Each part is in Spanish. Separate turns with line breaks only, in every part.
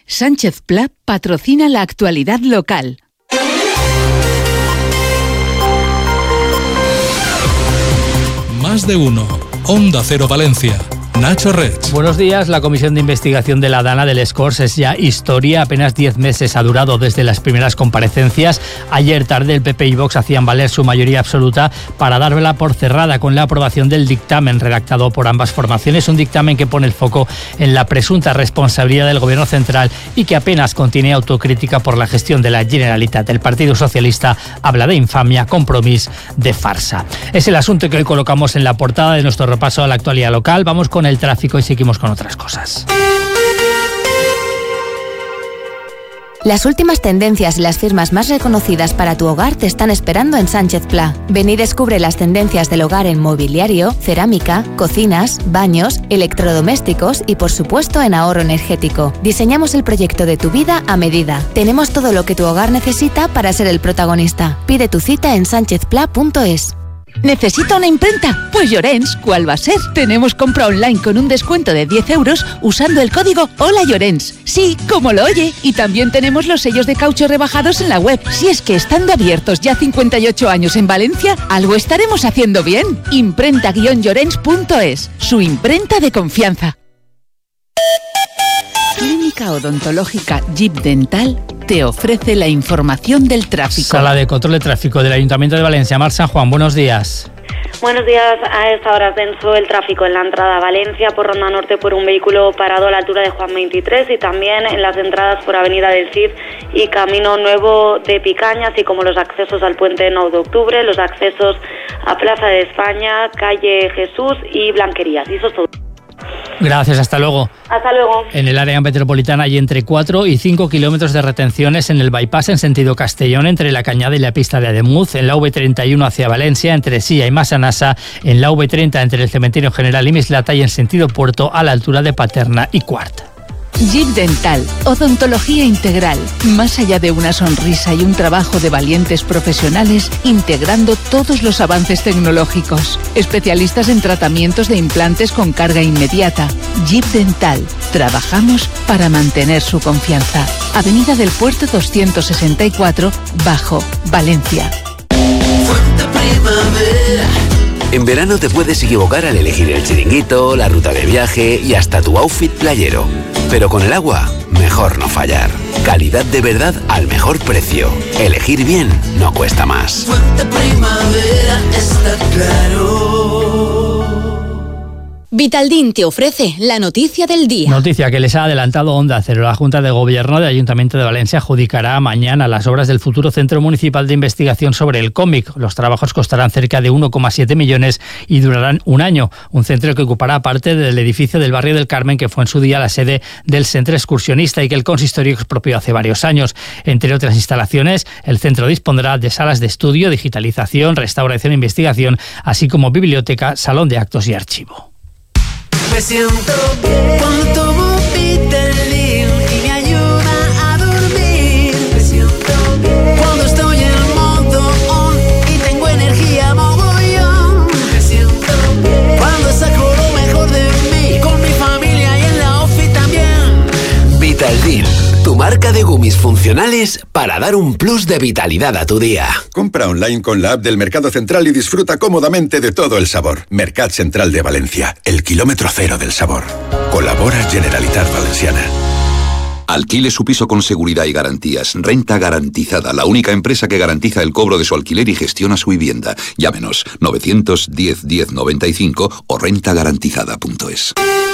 Sánchez Pla patrocina la actualidad local.
Más de uno. Onda Cero Valencia. Nacho Rech.
Buenos días. La comisión de investigación de la Dana del Escors es ya historia. Apenas 10 meses ha durado desde las primeras comparecencias. Ayer tarde el PP y Vox hacían valer su mayoría absoluta para darla por cerrada con la aprobación del dictamen redactado por ambas formaciones. Un dictamen que pone el foco en la presunta responsabilidad del Gobierno central y que apenas contiene autocrítica por la gestión de la Generalitat. El Partido Socialista habla de infamia, Compromís de farsa. Es el asunto que hoy colocamos en la portada de nuestro repaso a la actualidad local. Vamos con el tráfico y seguimos con otras cosas.
Las últimas tendencias y las firmas más reconocidas para tu hogar te están esperando en Sánchez Pla. Ven y descubre las tendencias del hogar en mobiliario, cerámica, cocinas, baños, electrodomésticos y por supuesto en ahorro energético. Diseñamos el proyecto de tu vida a medida. Tenemos todo lo que tu hogar necesita para ser el protagonista. Pide tu cita en sanchezpla.es.
¿Necesita una imprenta? Pues Llorens, ¿cuál va a ser? Tenemos compra online con un descuento de 10 euros usando el código Hola Llorens. Sí, como lo oye. Y también tenemos los sellos de caucho rebajados en la web. Si es que estando abiertos ya 58 años en Valencia, algo estaremos haciendo bien. Imprenta-llorens.es, su imprenta de confianza. Clínica Odontológica Jeep Dental te ofrece la información del tráfico.
Sala de control de tráfico del Ayuntamiento de Valencia. Mar San Juan, buenos días.
Buenos días. A esta hora ascenso el tráfico en la entrada a Valencia por Ronda Norte por un vehículo parado a la altura de Juan 23 y también en las entradas por Avenida del Cid y Camino Nuevo de Picaña, así como los accesos al Puente 9 de Octubre, los accesos a Plaza de España, Calle Jesús y Blanquerías. Y eso es todo.
Gracias, hasta luego.
Hasta luego.
En el área metropolitana hay entre 4 y 5 kilómetros de retenciones en el bypass en sentido Castellón entre la Cañada y la pista de Ademuz, en la V31 hacia Valencia entre Silla y Massanassa, en la V30 entre el Cementerio General y Mislata y en sentido Puerto a la altura de Paterna y Quart.
Jeep Dental, odontología integral, más allá de una sonrisa y un trabajo de valientes profesionales, integrando todos los avances tecnológicos. Especialistas en tratamientos de implantes con carga inmediata. Jeep Dental, trabajamos para mantener su confianza. Avenida del Puerto 264, Bajo, Valencia.
En verano te puedes equivocar al elegir el chiringuito, la ruta de viaje y hasta tu outfit playero. Pero con el agua, mejor no fallar. Calidad de verdad al mejor precio. Elegir bien no cuesta más.
Fuente Primavera está claro.
Vitaldin te ofrece la noticia del día.
Noticia que les ha adelantado Onda Cero. La Junta de Gobierno del Ayuntamiento de Valencia adjudicará mañana las obras del futuro Centro Municipal de Investigación sobre el cómic. Los trabajos costarán cerca de 1,7 millones y durarán un año. Un centro que ocupará parte del edificio del barrio del Carmen, que fue en su día la sede del Centro Excursionista y que el consistorio expropió hace varios años. Entre otras instalaciones, el centro dispondrá de salas de estudio, digitalización, restauración e investigación, así como biblioteca, salón de actos y archivo.
Me siento bien cuando tomo Vitaldin y me ayuda a dormir. Me siento bien cuando estoy en modo on y tengo energía mogollón. Me siento bien cuando saco lo mejor de mí con mi familia y en la ofi también.
Vitaldin, tu marca de gummies funcionales para dar un plus de vitalidad a tu día.
Compra online con la app del Mercado Central y disfruta cómodamente de todo el sabor. Mercat Central de Valencia, el kilómetro cero del sabor. Colabora Generalitat Valenciana.
Alquile su piso con seguridad y garantías. Renta Garantizada, la única empresa que garantiza el cobro de su alquiler y gestiona su vivienda. Llámenos 910 10 95 o rentagarantizada.es.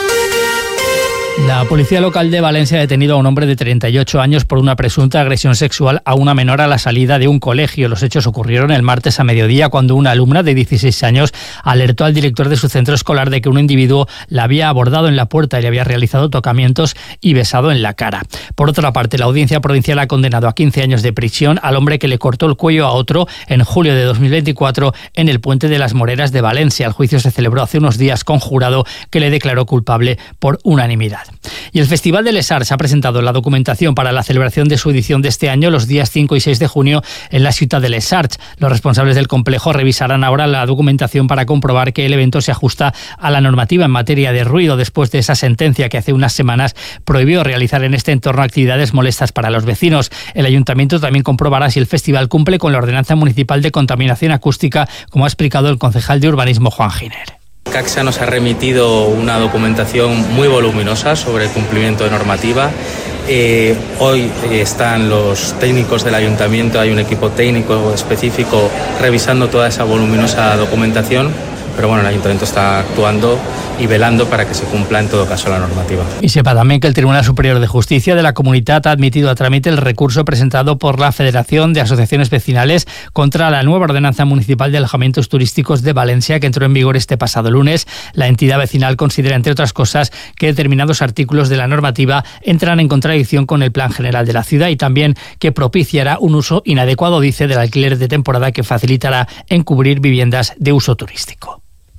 La policía local de Valencia ha detenido a un hombre de 38 años por una presunta agresión sexual a una menor a la salida de un colegio. Los hechos ocurrieron el martes a mediodía cuando una alumna de 16 años alertó al director de su centro escolar de que un individuo la había abordado en la puerta y le había realizado tocamientos y besado en la cara. Por otra parte, la Audiencia Provincial ha condenado a 15 años de prisión al hombre que le cortó el cuello a otro en julio de 2024 en el Puente de las Moreras de Valencia. El juicio se celebró hace unos días con jurado que le declaró culpable por unanimidad. Y el Festival de Les Arts ha presentado la documentación para la celebración de su edición de este año los días 5 y 6 de junio en la Ciutat de Les Arts. Los responsables del complejo revisarán ahora la documentación para comprobar que el evento se ajusta a la normativa en materia de ruido después de esa sentencia que hace unas semanas prohibió realizar en este entorno actividades molestas para los vecinos. El ayuntamiento también comprobará si el festival cumple con la ordenanza municipal de contaminación acústica, como ha explicado el concejal de urbanismo Juan Giner.
CACSA nos ha remitido una documentación muy voluminosa sobre el cumplimiento de normativa. Hoy están los técnicos del ayuntamiento, hay un equipo técnico específico revisando toda esa voluminosa documentación, pero bueno, el ayuntamiento está actuando y velando para que se cumpla en todo caso la normativa.
Y sepa también que el Tribunal Superior de Justicia de la Comunitat ha admitido a trámite el recurso presentado por la Federación de Asociaciones Vecinales contra la nueva ordenanza municipal de alojamientos turísticos de Valencia, que entró en vigor este pasado lunes. La entidad vecinal considera, entre otras cosas, que determinados artículos de la normativa entran en contradicción con el Plan General de la ciudad y también que propiciará un uso inadecuado, dice, del alquiler de temporada que facilitará encubrir viviendas de uso turístico.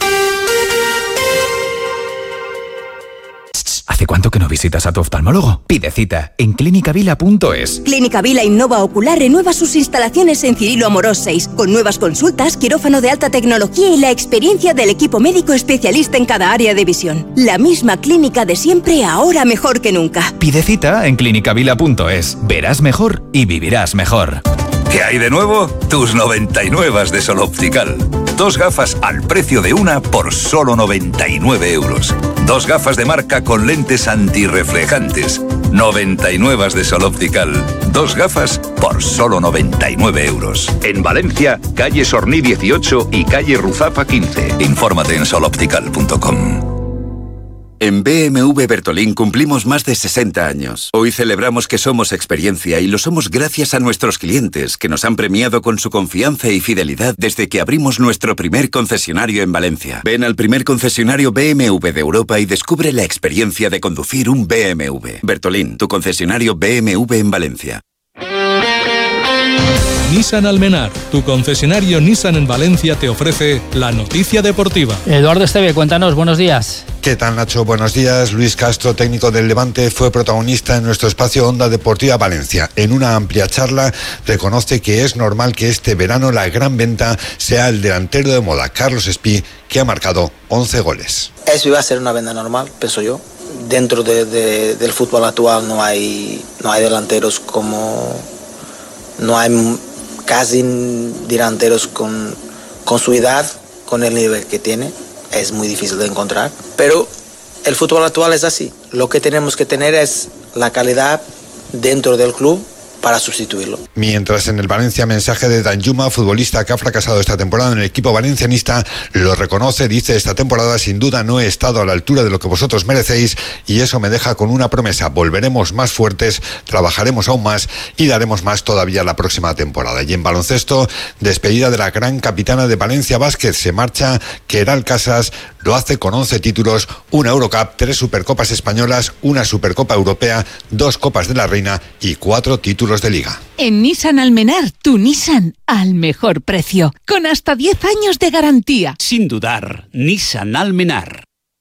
¿Hace cuánto que no visitas a tu oftalmólogo? Pide cita en clinicavila.es.
Clínica Vila Innova Ocular renueva sus instalaciones en Cirilo Amorós 6, con nuevas consultas, quirófano de alta tecnología y la experiencia del equipo médico especialista en cada área de visión. La misma clínica de siempre, ahora mejor que nunca.
Pide cita en clinicavila.es. Verás mejor y vivirás mejor.
¿Qué hay de nuevo? Tus 99 de Sol Optical. 2 gafas al precio de una por solo 99 euros. 2 gafas de marca con lentes antirreflejantes. 99 de Sol Optical. 2 gafas por solo 99 euros. En Valencia, calle Sorní 18 y calle Ruzafa 15. Infórmate en soloptical.com.
En BMW Bertolín cumplimos más de 60 años. Hoy celebramos que somos experiencia y lo somos gracias a nuestros clientes, que nos han premiado con su confianza y fidelidad desde que abrimos nuestro primer concesionario en Valencia. Ven al primer concesionario BMW de Europa y descubre la experiencia de conducir un BMW. Bertolín, tu concesionario BMW en Valencia.
Nissan Almenar, tu concesionario Nissan en Valencia, te ofrece la noticia deportiva.
Eduardo Esteve, cuéntanos, buenos días.
¿Qué tal, Nacho? Buenos días. Luis Castro, técnico del Levante, fue protagonista en nuestro espacio Onda Deportiva Valencia. En una amplia charla reconoce que es normal que este verano la gran venta sea el delantero de moda, Carlos Espí, que ha marcado 11 goles.
Eso iba a ser una venta normal, pienso yo. Dentro del fútbol actual no hay delanteros como... No hay casi delanteros con su edad, con el nivel que tiene. Es muy difícil de encontrar. Pero el fútbol actual es así. Lo que tenemos que tener es la calidad dentro del club para sustituirlo.
Mientras en el Valencia, mensaje de Danjuma, futbolista que ha fracasado esta temporada en el equipo valencianista, lo reconoce, dice: esta temporada sin duda no he estado a la altura de lo que vosotros merecéis y eso me deja con una promesa: volveremos más fuertes, trabajaremos aún más y daremos más todavía la próxima temporada. Y en baloncesto, despedida de la gran capitana de Valencia Basket, se marcha Queralt Casas, lo hace con 11 títulos, una Eurocup, 3 Supercopas españolas, una Supercopa Europea, 2 Copas de la Reina y 4 títulos de Liga.
En Nissan Almenar, tu Nissan al mejor precio, con hasta 10 años de garantía.
Sin dudar, Nissan Almenar.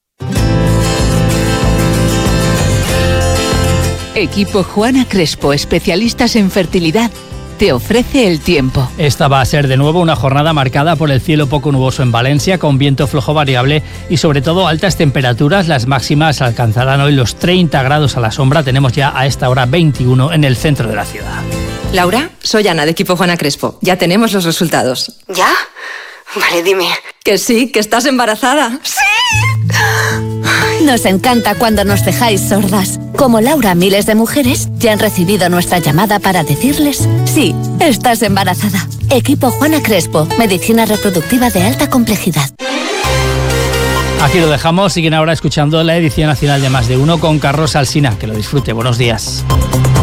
Equipo Juana Crespo, especialistas en fertilidad, te ofrece el tiempo.
Esta va a ser de nuevo una jornada marcada por el cielo poco nuboso en Valencia, con viento flojo variable y sobre todo altas temperaturas. Las máximas alcanzarán hoy los 30 grados a la sombra. Tenemos ya a esta hora 21 en el centro de la ciudad.
Laura, soy Ana de Equipo Juana Crespo. Ya tenemos los resultados.
¿Ya? Vale, dime.
Que sí, que estás embarazada.
¡Sí! Nos encanta cuando nos dejáis sordas. Como Laura, miles de mujeres ya han recibido nuestra llamada para decirles: sí, estás embarazada. Equipo Juana Crespo, medicina reproductiva de alta complejidad.
Aquí lo dejamos. Siguen ahora escuchando la edición nacional de Más de Uno con Carlos Alsina. Que lo disfrute. Buenos días.